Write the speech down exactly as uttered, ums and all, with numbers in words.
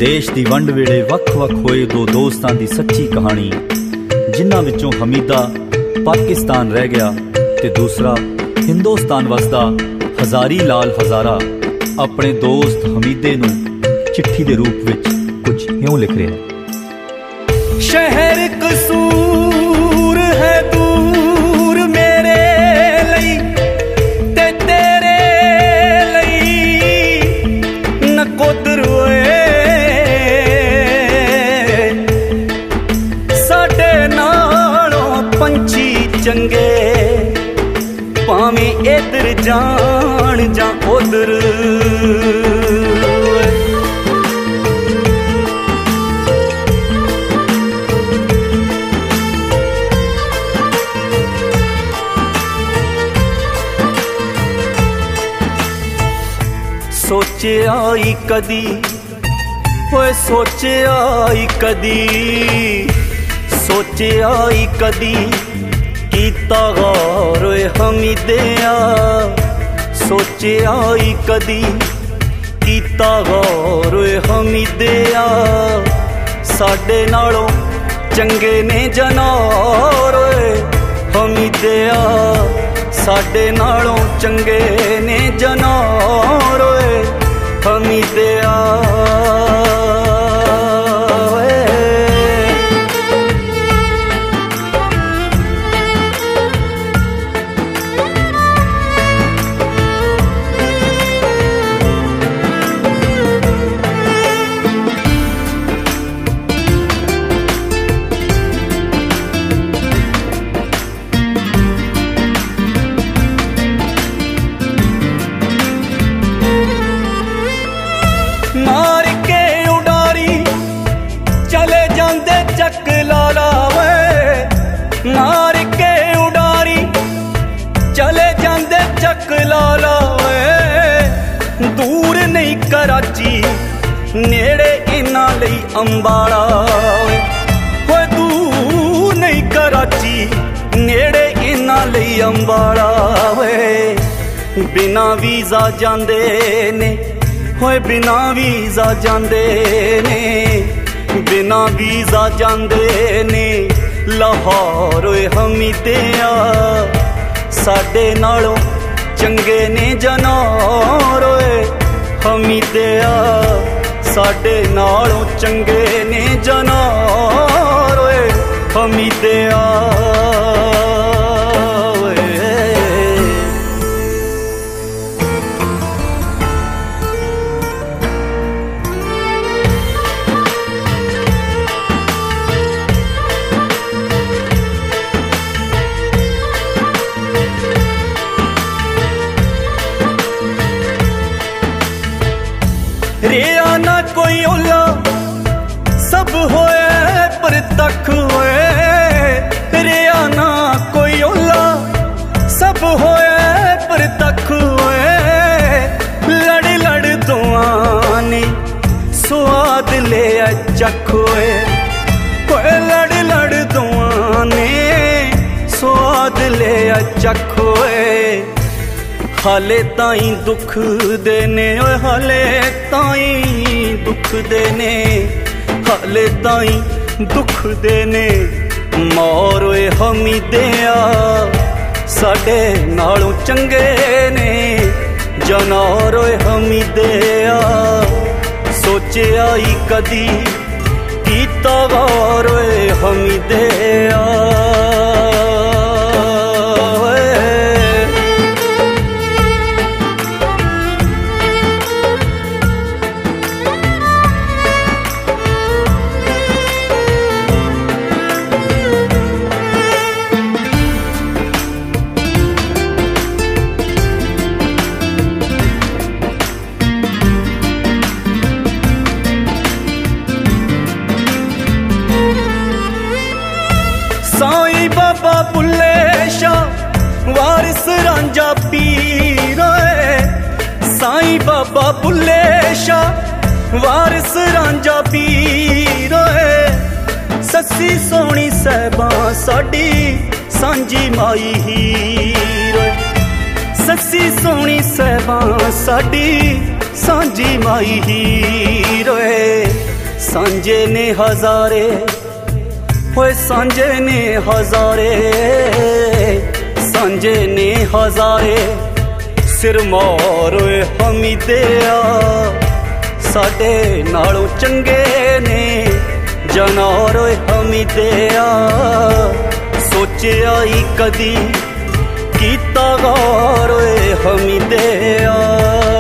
देश दी वंड वेले वख-वख होए दो दोस्तां दी सच्ची कहानी, जिन्हां विचों हमीदा पाकिस्तान रह गया ते दूसरा हिंदुस्तान वसदा हजारी लाल हजारा अपने दोस्त हमीदे नूं चिट्ठी दे रूप विच कुछ इउं लिख रहा। शहर कसूर है दूर मेरे लई ते तेरे लई नकोदर होए साडे नालों पंछी चंगे भावें इधर जान जां उधर। सोचे आई कदी होए सोचे आई कदी सोचे आई कदी कीता गौर होए हमीदिया। सोचे आई कदी कीता गौर होए हमीदिया। साडे नालों चंगे ने जनार होए हमीदिया। साडे नालों चंगे ने जनार होए हमीदिया। मार के उडारी चले जांदे चक लाला वे। मार के उडारी चले जांदे चक लाला वे। दूर नहीं कराची नेड़े इन्हां लई अंबाला वे। होए दूर नहीं कराची नेड़े इन्हां लई अंबाला वे। बिना वीज़ा जांदे ने होए बिना वीज़ा जांदे ने। बिना वीज़ा जांदे ने लाहौर होए हमीदिया। साडे नालों चंगे ने जनार होए हमीदिया। साडे नालों चंगे ने जनार होए हमीदिया। रिया ना कोई ओला सब होए पर तक होए। रिया ना कोई ओला सब होए पर तक होए। लड़ लड़ दुआ ने स्वाद ले चख होए। लड़ लड़ दुआ ने स्वाद ले चख होए। हाले ताई दुख देने ओए हाले ताई दुख देने। हाले ताई दुख देने मौर होए हमीदिया। साडे नालों चंगे ने जनार होए हमीदिया। सोचे आई कदी कीता गौर होए हमीदिया। साईं बाबा बुल्ले शाह वारिस रांझा पीर होए। साईं बाबा बुल्ले शाह वारिस रांझा पीर होए। सस्सी सोहनी सहबा साडी सांझी माई हीर होए। सस्सी सोहनी सहबा साडी सांझी माई हीर होए। सांझे ने हजारे होए सांझे ने हजारे सांझे ने हजारे सिर मोर होए हमीदिया साडे नालों चंगे ने जनार होए हमीदिया सोचिया ही कदी कीता गौर होए हमीदिया।